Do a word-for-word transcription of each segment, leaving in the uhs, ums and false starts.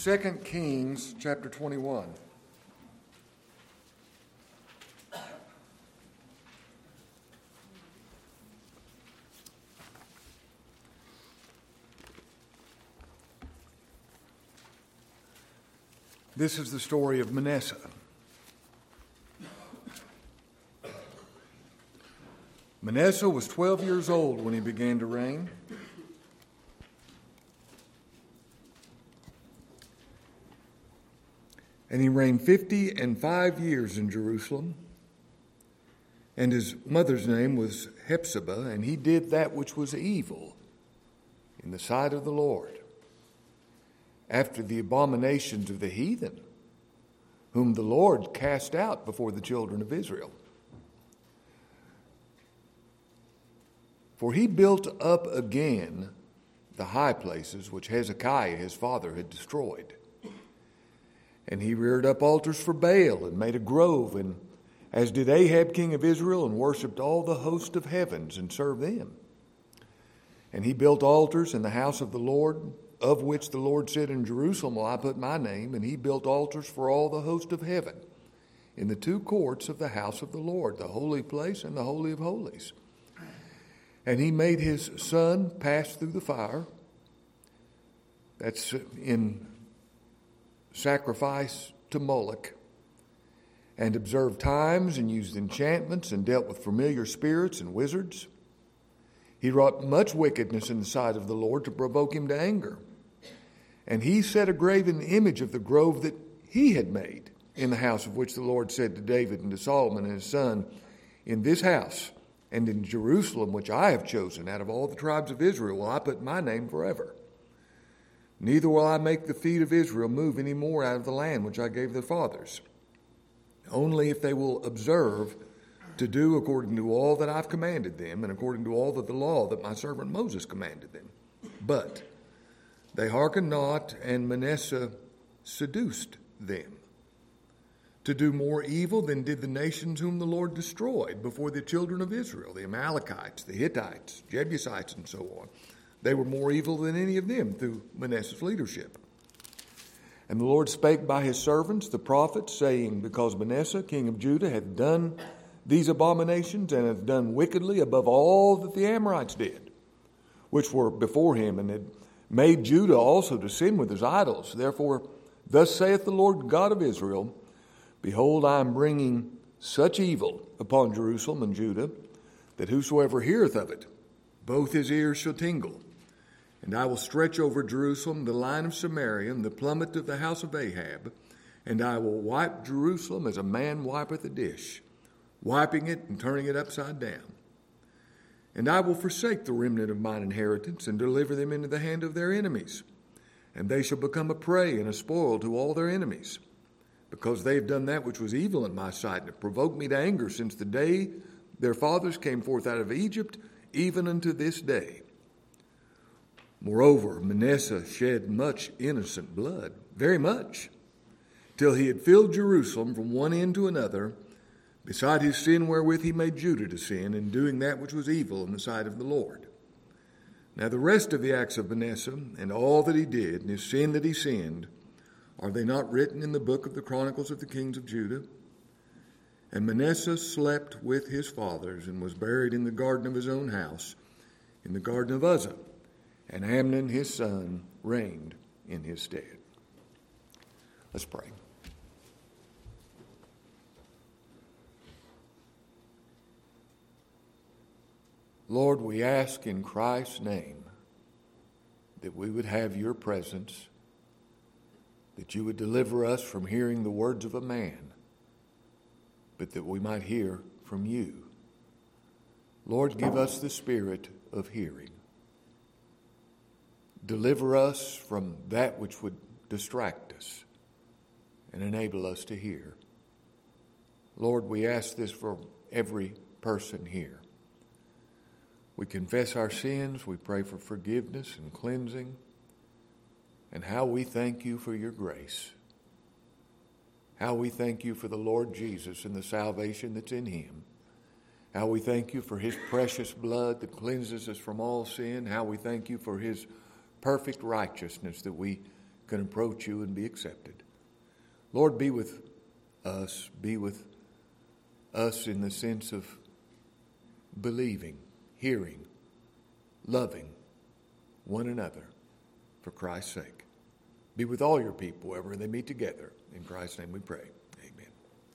Second Kings chapter twenty-one. This is the story of Manasseh. Manasseh was twelve years old when he began to reign. And he reigned fifty and five years in Jerusalem. And his mother's name was Hephzibah, and he did that which was evil in the sight of the Lord, after the abominations of the heathen, whom the Lord cast out before the children of Israel. For he built up again the high places which Hezekiah his father had destroyed. And he reared up altars for Baal and made a grove, and as did Ahab king of Israel, and worshipped all the host of heavens and served them. And he built altars in the house of the Lord, of which the Lord said, in Jerusalem will I put my name. And he built altars for all the host of heaven in the two courts of the house of the Lord, the holy place and the holy of holies. And he made his son pass through the fire. That's in sacrifice to Moloch, and observed times, and used enchantments, and dealt with familiar spirits and wizards. He wrought much wickedness in the sight of the Lord to provoke him to anger. And he set a graven image of the grove that he had made in the house of which the Lord said to David and to Solomon and his son, in this house and in Jerusalem, which I have chosen out of all the tribes of Israel, will I put my name forever. Neither will I make the feet of Israel move any more out of the land which I gave their fathers, only if they will observe to do according to all that I've commanded them, and according to all that the law that my servant Moses commanded them. But they hearkened not, and Manasseh seduced them to do more evil than did the nations whom the Lord destroyed before the children of Israel, the Amalekites, the Hittites, Jebusites, and so on. They were more evil than any of them through Manasseh's leadership. And the Lord spake by his servants, the prophets, saying, because Manasseh, king of Judah, hath done these abominations, and hath done wickedly above all that the Amorites did, which were before him, and had made Judah also to sin with his idols. Therefore, thus saith the Lord God of Israel, behold, I am bringing such evil upon Jerusalem and Judah, that whosoever heareth of it, both his ears shall tingle. And I will stretch over Jerusalem the line of Samaria, and the plummet of the house of Ahab, and I will wipe Jerusalem as a man wipeth a dish, wiping it and turning it upside down. And I will forsake the remnant of mine inheritance, and deliver them into the hand of their enemies. And they shall become a prey and a spoil to all their enemies, because they have done that which was evil in my sight, and have provoked me to anger since the day their fathers came forth out of Egypt, even unto this day. Moreover, Manasseh shed much innocent blood, very much, till he had filled Jerusalem from one end to another, beside his sin wherewith he made Judah to sin, in doing that which was evil in the sight of the Lord. Now the rest of the acts of Manasseh, and all that he did, and his sin that he sinned, are they not written in the book of the Chronicles of the kings of Judah? And Manasseh slept with his fathers, and was buried in the garden of his own house, in the garden of Uzzah. And Amnon his son reigned in his stead. Let's pray. Lord, we ask in Christ's name that we would have your presence, that you would deliver us from hearing the words of a man, but that we might hear from you. Lord, give us the spirit of hearing. Deliver us from that which would distract us and enable us to hear. Lord, we ask this for every person here. We confess our sins. We pray for forgiveness and cleansing. And how we thank you for your grace. How we thank you for the Lord Jesus and the salvation that's in him. How we thank you for his precious blood that cleanses us from all sin. How we thank you for his perfect righteousness that we can approach you and be accepted. Lord, be with us. Be with us in the sense of believing, hearing, loving one another for Christ's sake. Be with all your people wherever they meet together. In Christ's name we pray. Amen.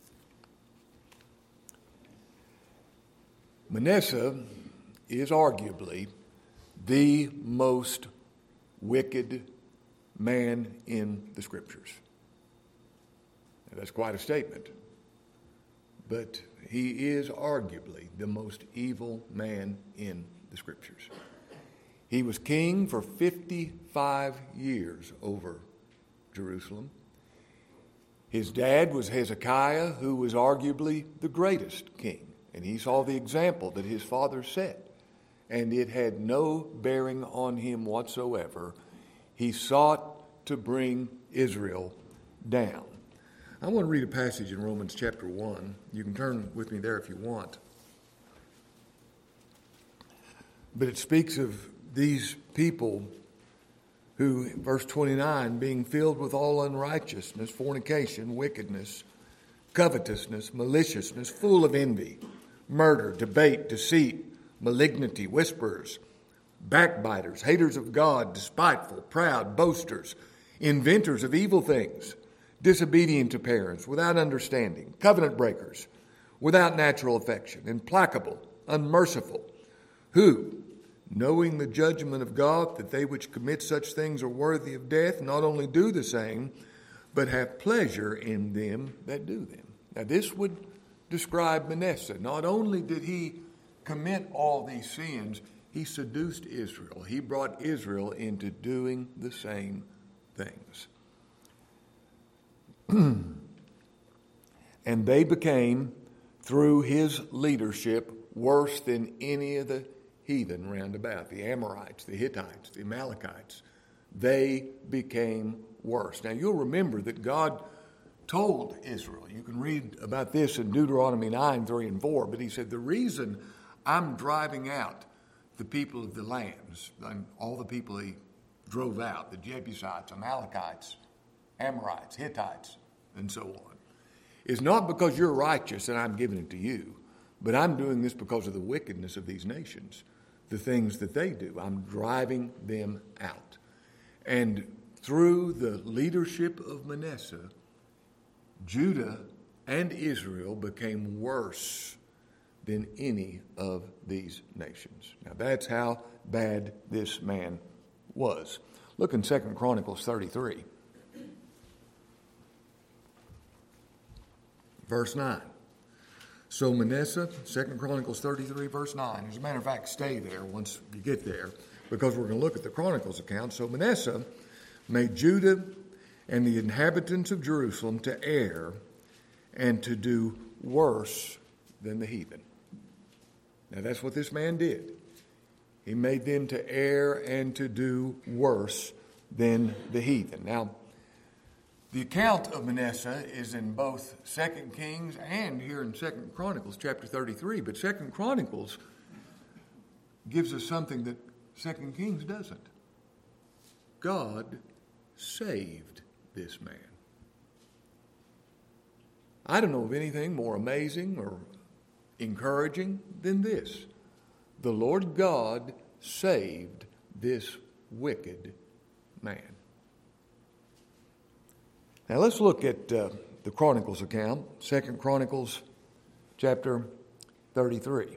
Manasseh is arguably the most wicked man in the Scriptures. Now, that's quite a statement. But he is arguably the most evil man in the Scriptures. He was king for fifty-five years over Jerusalem. His dad was Hezekiah, who was arguably the greatest king. And he saw the example that his father set. And it had no bearing on him whatsoever. He sought to bring Israel down. I want to read a passage in Romans chapter one. You can turn with me there if you want. But it speaks of these people who, verse twenty-nine, being filled with all unrighteousness, fornication, wickedness, covetousness, maliciousness, full of envy, murder, debate, deceit, malignity, whisperers, backbiters, haters of God, despiteful, proud, boasters, inventors of evil things, disobedient to parents, without understanding, covenant breakers, without natural affection, implacable, unmerciful, who, knowing the judgment of God, that they which commit such things are worthy of death, not only do the same, but have pleasure in them that do them. Now this would describe Manasseh. Not only did he commit all these sins, he seduced Israel. He brought Israel into doing the same things. And they became, through his leadership, worse than any of the heathen round about. The Amorites, the Hittites, the Amalekites. They became worse. Now you'll remember that God told Israel, you can read about this in Deuteronomy nine, three and four, but he said, the reason I'm driving out the people of the lands, and all the people he drove out, the Jebusites, Amalekites, Amorites, Hittites, and so on, is not because you're righteous and I'm giving it to you, but I'm doing this because of the wickedness of these nations, the things that they do. I'm driving them out. And through the leadership of Manasseh, Judah and Israel became worse than any of these nations. Now that's how bad this man was. Look in Second Chronicles thirty-three. Verse nine. So Manasseh, Second Chronicles thirty-three, verse nine. As a matter of fact, stay there once you get there, because we're going to look at the Chronicles account. So Manasseh made Judah and the inhabitants of Jerusalem to err and to do worse than the heathen. Now that's what this man did. He made them to err and to do worse than the heathen. Now, the account of Manasseh is in both Second Kings and here in Second Chronicles chapter thirty-three. But Second Chronicles gives us something that Second Kings doesn't. God saved this man. I don't know of anything more amazing or encouraging than this. The Lord God saved this wicked man. Now let's look at uh, the Chronicles account, Second Chronicles chapter thirty-three.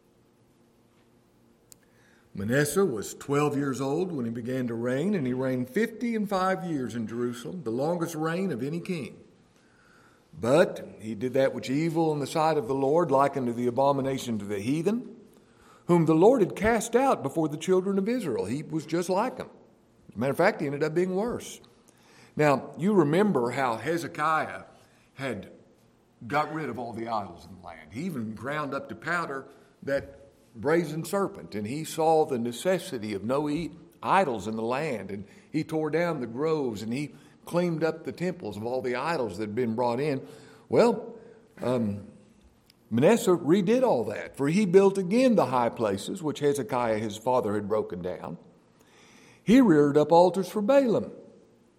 Manasseh was twelve years old when he began to reign, and he reigned fifty and five years in Jerusalem, the longest reign of any king. But he did that which evil in the sight of the Lord, like unto the abomination to the heathen, whom the Lord had cast out before the children of Israel. He was just like them. As a matter of fact, he ended up being worse. Now, you remember how Hezekiah had got rid of all the idols in the land. He even ground up to powder that brazen serpent, and he saw the necessity of no idols in the land, and he tore down the groves, and he cleaned up the temples of all the idols that had been brought in. Well, um, Manasseh redid all that, for he built again the high places which Hezekiah his father had broken down. He reared up altars for Baalim,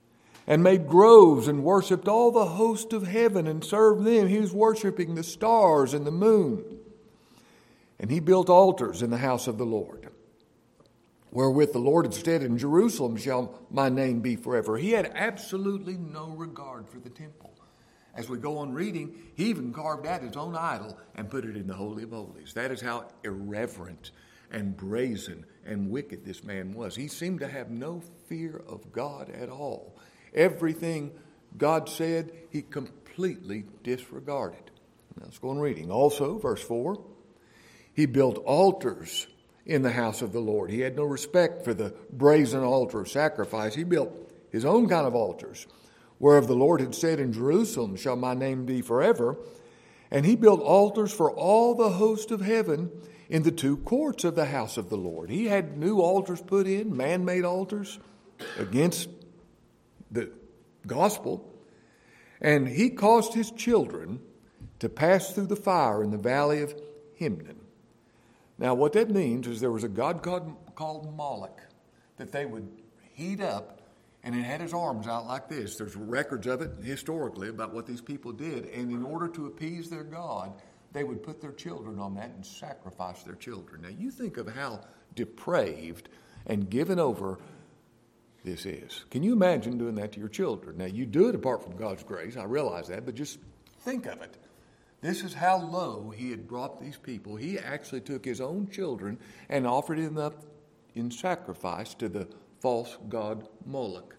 and made groves and worshipped all the host of heaven and served them. He was worshiping the stars and the moon. And he built altars in the house of the Lord, wherewith the Lord had said, in Jerusalem shall my name be forever. He had absolutely no regard for the temple. As we go on reading, he even carved out his own idol and put it in the Holy of Holies. That is how irreverent and brazen and wicked this man was. He seemed to have no fear of God at all. Everything God said, he completely disregarded. Now let's go on reading. Also, verse four, he built altars in the house of the Lord. He had no respect for the brazen altar of sacrifice. He built his own kind of altars, whereof the Lord had said, in Jerusalem shall my name be forever. And he built altars for all the host of heaven in the two courts of the house of the Lord. He had new altars put in, man-made altars, against the gospel. And he caused his children to pass through the fire in the valley of Hinnom. Now, what that means is there was a god called, called Moloch that they would heat up, and it had his arms out like this. There's records of it historically about what these people did. And in order to appease their god, they would put their children on that and sacrifice their children. Now, you think of how depraved and given over this is. Can you imagine doing that to your children? Now, you do it apart from God's grace. I realize that, but just think of it. This is how low he had brought these people. He actually took his own children and offered them up in sacrifice to the false god Moloch.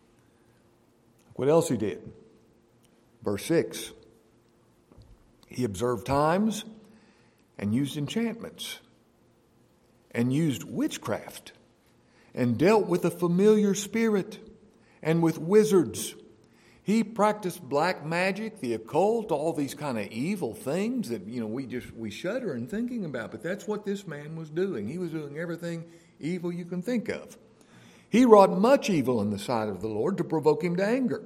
What else he did? Verse six. He observed times and used enchantments and used witchcraft and dealt with a familiar spirit and with wizards. He practiced black magic, the occult, all these kind of evil things that, you know, we just, we shudder in thinking about. But that's what this man was doing. He was doing everything evil you can think of. He wrought much evil in the sight of the Lord to provoke him to anger.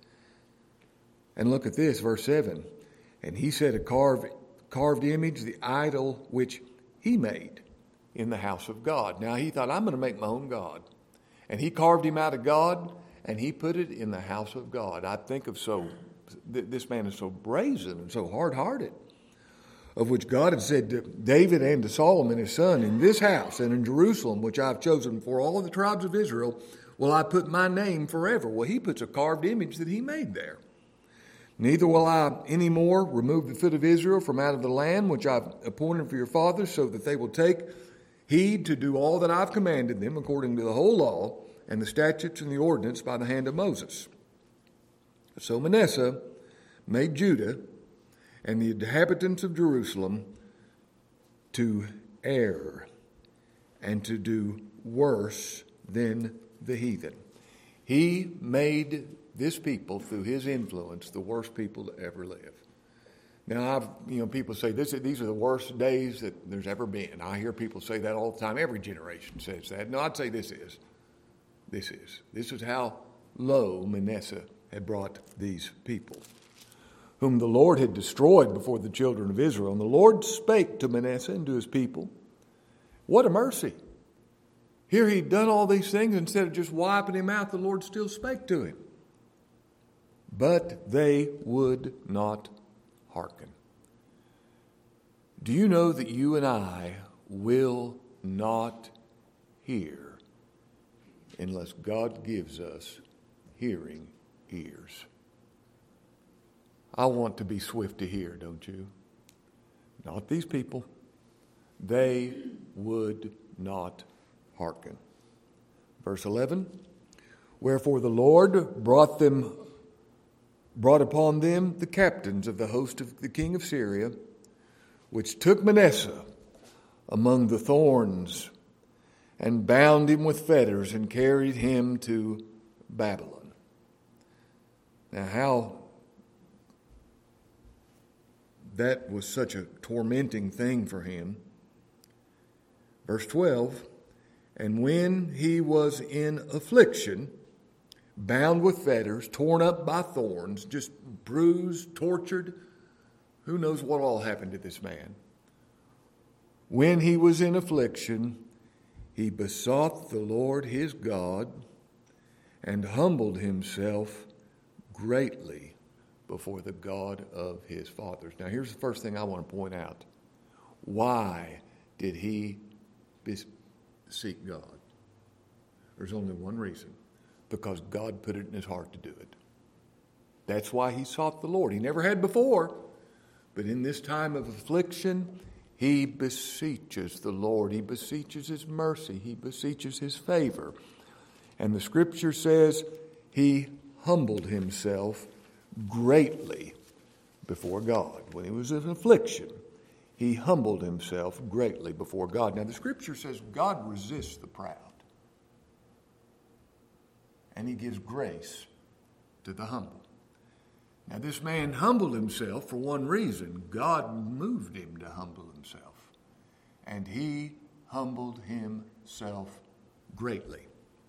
And look at this, verse seven. And he set a carved, carved image, the idol which he made in the house of God. Now he thought, I'm going to make my own God. And he carved him out of God, and he put it in the house of God. I think of so, this man is so brazen and so hard-hearted, of which God had said to David and to Solomon his son, in this house and in Jerusalem, which I have chosen for all of the tribes of Israel, will I put my name forever. Well, he puts a carved image that he made there. Neither will I any more remove the foot of Israel from out of the land which I've appointed for your fathers, so that they will take heed to do all that I've commanded them according to the whole law and the statutes and the ordinance by the hand of Moses. So Manasseh made Judah and the inhabitants of Jerusalem to err and to do worse than the heathen. He made this people, through his influence, the worst people to ever live. Now, I've, you know, people say this, these are the worst days that there's ever been. I hear people say that all the time. Every generation says that. No, I'd say this is. This is. This is how low Manasseh had brought these people, whom the Lord had destroyed before the children of Israel. And the Lord spake to Manasseh and to his people. What a mercy. Here he'd done all these things. Instead of just wiping him out, the Lord still spake to him. But they would not hearken. Do you know that you and I will not hear unless God gives us hearing ears? I want to be swift to hear, don't you? Not these people. They would not hearken. Verse eleven, wherefore the Lord brought them, brought upon them the captains of the host of the king of Syria, which took Manasseh among the thorns and bound him with fetters and carried him to Babylon. Now, how that was such a tormenting thing for him. Verse twelve, and when he was in affliction, bound with fetters, torn up by thorns, just bruised, tortured, who knows what all happened to this man. When he was in affliction, he besought the Lord his God and humbled himself greatly before the God of his fathers. Now, here's the first thing I want to point out. Why did he seek God? There's only one reason. Because God put it in his heart to do it. That's why he sought the Lord. He never had before. But in this time of affliction, he beseeches the Lord. He beseeches his mercy. He beseeches his favor. And the scripture says he humbled himself greatly before God. When he was in affliction, he humbled himself greatly before God. Now the scripture says God resists the proud. And he gives grace to the humble. Now this man humbled himself for one reason. God moved him to humble himself. And he humbled himself greatly.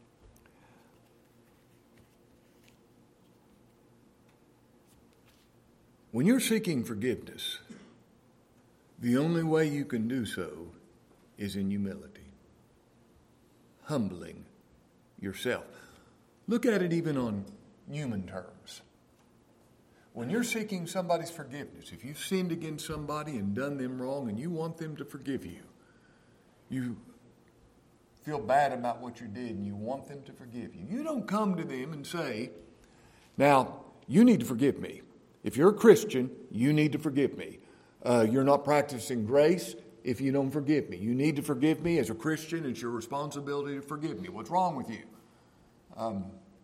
When you're seeking forgiveness, the only way you can do so is in humility. Humbling yourself. Look at it even on human terms. When you're seeking somebody's forgiveness, if you've sinned against somebody and done them wrong and you want them to forgive you, you feel bad about what you did and you want them to forgive you. You don't come to them and say, now, you need to forgive me. If you're a Christian, you need to forgive me. Uh, you're not practicing grace if you don't forgive me. You need to forgive me. As a Christian, it's your responsibility to forgive me. What's wrong with you? Um,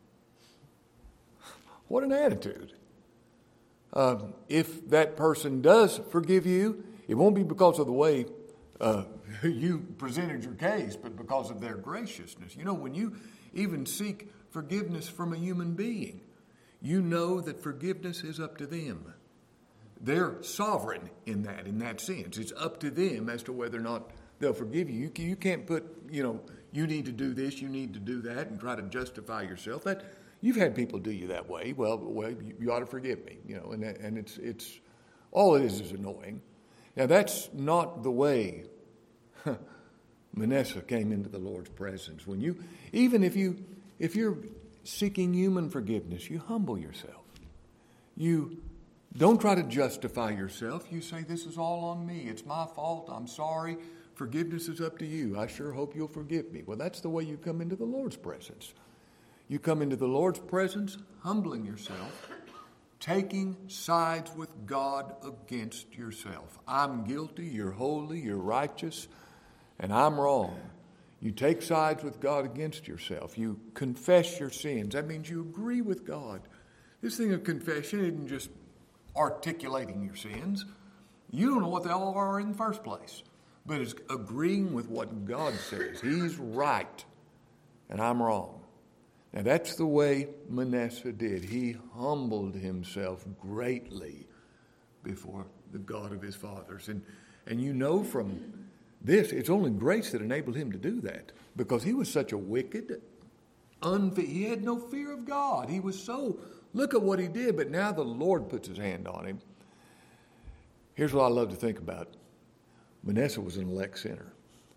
what an attitude. Uh, if that person does forgive you, it won't be because of the way uh, you presented your case, but because of their graciousness. You know, when you even seek forgiveness from a human being, you know that forgiveness is up to them. They're sovereign in that, in that sense. It's up to them as to whether or not they'll forgive you. You, you can't put, you know, you need to do this, you need to do that, and try to justify yourself. That you've had people do you that way. Well, well, you, you ought to forgive me, you know, and that, and it's it's all it is is annoying. Now that's not the way Manasseh came into the Lord's presence. When you, even if you, if you're seeking human forgiveness, you humble yourself. You don't try to justify yourself. You say, this is all on me. It's my fault. I'm sorry. Forgiveness is up to you. I sure hope you'll forgive me. Well, that's the way you come into the Lord's presence. You come into the Lord's presence, humbling yourself, taking sides with God against yourself. I'm guilty, you're holy, you're righteous, and I'm wrong. You take sides with God against yourself. You confess your sins. That means you agree with God. This thing of confession isn't just articulating your sins. You don't know what they all are in the first place. But it's agreeing with what God says. He's right, and I'm wrong. Now that's the way Manasseh did. He humbled himself greatly before the God of his fathers. And, and you know from this, it's only grace that enabled him to do that. Because he was such a wicked, unfe- he had no fear of God. He was so, look at what he did, but now the Lord puts his hand on him. Here's what I love to think about. Manasseh was an elect sinner.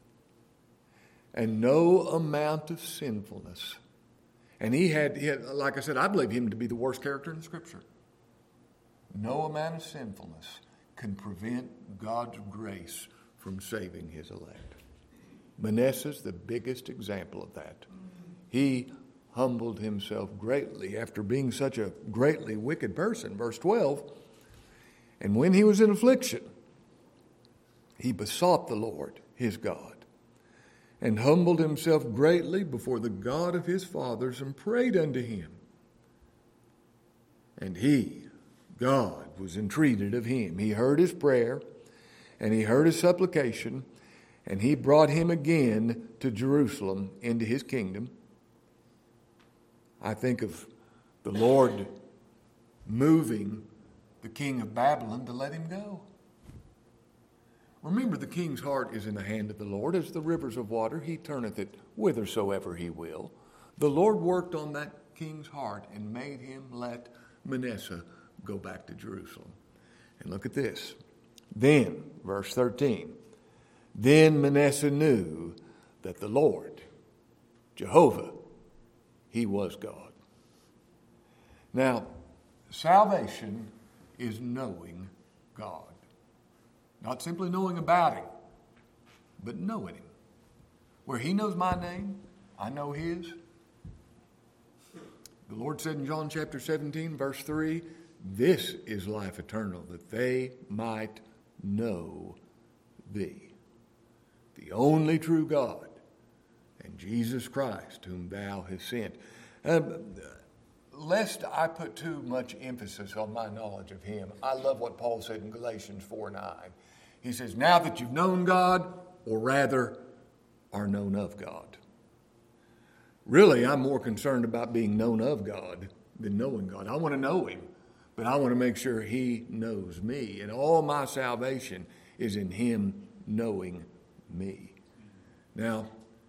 And no amount of sinfulness. And he had, he had, like I said, I believe him to be the worst character in the Scripture. No amount of sinfulness can prevent God's grace from saving his elect. Manasseh's the biggest example of that. He humbled himself greatly after being such a greatly wicked person. Verse twelve, and when he was in affliction, he besought the Lord, his God, and humbled himself greatly before the God of his fathers and prayed unto him. And he, God, was entreated of him. He heard his prayer, and he heard his supplication, and he brought him again to Jerusalem into his kingdom. I think of the Lord moving the king of Babylon to let him go. Remember, the king's heart is in the hand of the Lord. As the rivers of water, he turneth it whithersoever he will. The Lord worked on that king's heart and made him let Manasseh go back to Jerusalem. And look at this. Then, verse thirteen, then Manasseh knew that the Lord, Jehovah, he was God. Now, salvation is knowing God. Not simply knowing about Him, but knowing Him. Where He knows my name, I know His. The Lord said in John chapter seventeen, verse three, "This is life eternal, that they might know Thee, the only true God, and Jesus Christ, whom Thou hast sent." Um, lest I put too much emphasis on my knowledge of Him, I love what Paul said in Galatians four nine. He says, "Now that you've known God, or rather are known of God." Really, I'm more concerned about being known of God than knowing God. I want to know Him, but I want to make sure He knows me. And all my salvation is in Him knowing me. Now,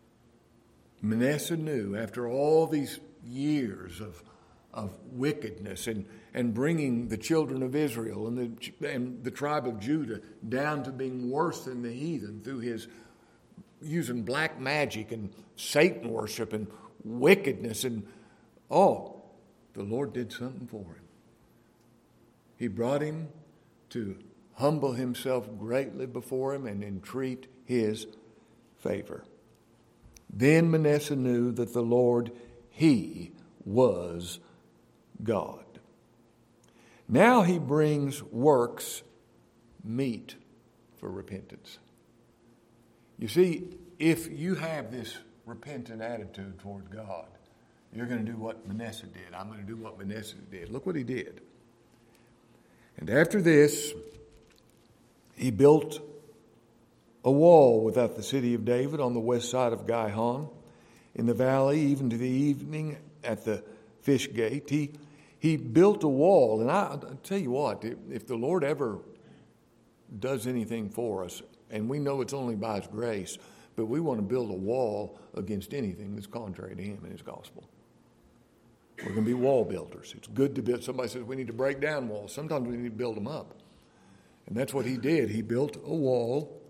Manasseh knew after all these years of, of wickedness and, and bringing the children of Israel and the, and the tribe of Judah down to being worse than the heathen through his using black magic and Satan worship and wickedness, and oh, the Lord did something for him. He brought him to humble himself greatly before him and entreat his favor. Then Manasseh knew that the Lord, He was God. Now he brings works meet for repentance. You see, if you have this repentant attitude toward God, you're going to do what Manasseh did. I'm going to do what Manasseh did. Look what he did. "And after this, he built a wall without the city of David on the west side of Gihon, in the valley, even to the evening at the fish gate." He, he built a wall. And I, I'll tell you what, if, if the Lord ever does anything for us, and we know it's only by His grace, but we want to build a wall against anything that's contrary to Him and His gospel. We're going to be wall builders. It's good to build. Somebody says we need to break down walls. Sometimes we need to build them up. And that's what he did. He built a wall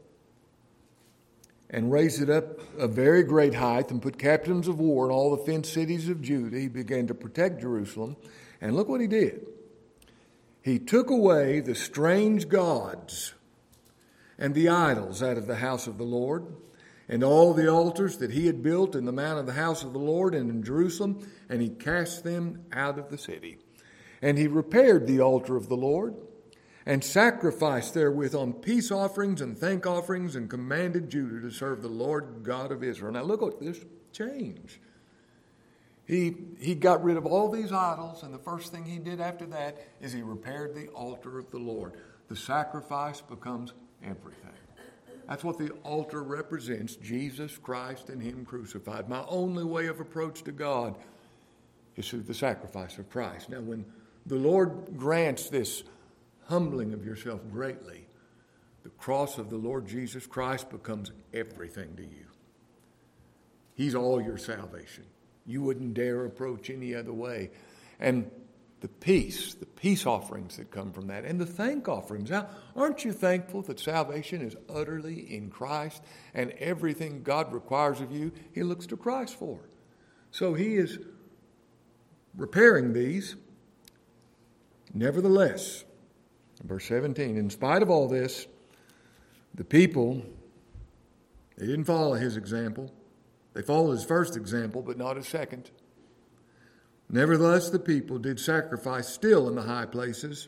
and raised it up a very great height and put captains of war in all the fenced cities of Judah. He began to protect Jerusalem. And look what he did. He took away the strange gods and the idols out of the house of the Lord, and all the altars that he had built in the mount of the house of the Lord and in Jerusalem, and he cast them out of the city. And he repaired the altar of the Lord, and sacrificed therewith on peace offerings and thank offerings, and commanded Judah to serve the Lord God of Israel. Now look at this change. He, he got rid of all these idols, and the first thing he did after that is he repaired the altar of the Lord. The sacrifice becomes everything. That's what the altar represents, Jesus Christ and Him crucified. My only way of approach to God is through the sacrifice of Christ. Now, when the Lord grants this humbling of yourself greatly, the cross of the Lord Jesus Christ becomes everything to you. He's all your salvation. You wouldn't dare approach any other way. And the peace, the peace offerings that come from that, and the thank offerings. Now, aren't you thankful that salvation is utterly in Christ, and everything God requires of you, He looks to Christ for? So He is repairing these. Nevertheless, verse seventeen, in spite of all this, the people, they didn't follow His example. They followed His first example, but not His second. Nevertheless, the people did sacrifice still in the high places,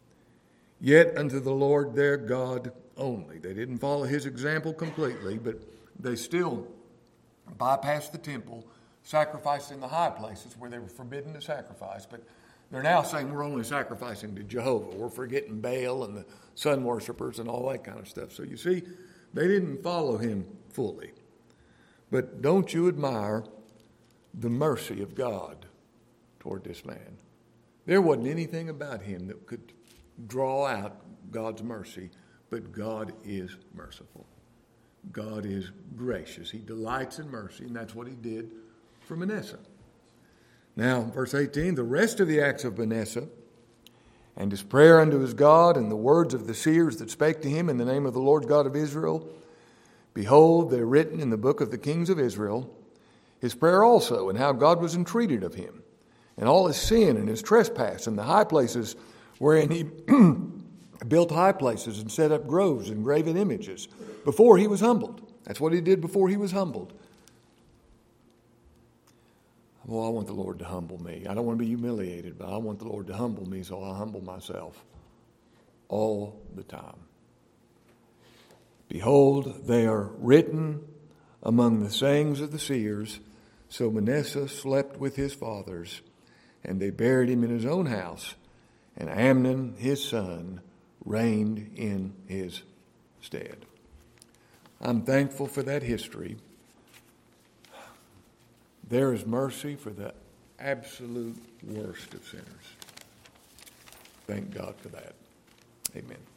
yet unto the Lord their God only. They didn't follow His example completely, but they still bypassed the temple, sacrificed in the high places where they were forbidden to sacrifice. But they're now saying we're only sacrificing to Jehovah. We're forgetting Baal and the sun worshipers and all that kind of stuff. So you see, they didn't follow Him fully. But don't you admire the mercy of God toward this man? There wasn't anything about him that could draw out God's mercy, but God is merciful. God is gracious. He delights in mercy, and that's what He did for Manasseh. Now, verse eighteen, the rest of the acts of Manasseh, and his prayer unto his God, and the words of the seers that spake to him in the name of the Lord God of Israel, behold, they're written in the book of the kings of Israel. His prayer also, and how God was entreated of him, and all his sin and his trespass and the high places wherein he built high places and set up groves and graven images before he was humbled. That's what he did before he was humbled. Well, I want the Lord to humble me. I don't want to be humiliated, but I want the Lord to humble me, so I humble myself all the time. Behold, they are written among the sayings of the seers. So Manasseh slept with his fathers, and they buried him in his own house, and Amnon, his son, reigned in his stead. I'm thankful for that history. There is mercy for the absolute worst of sinners. Thank God for that. Amen.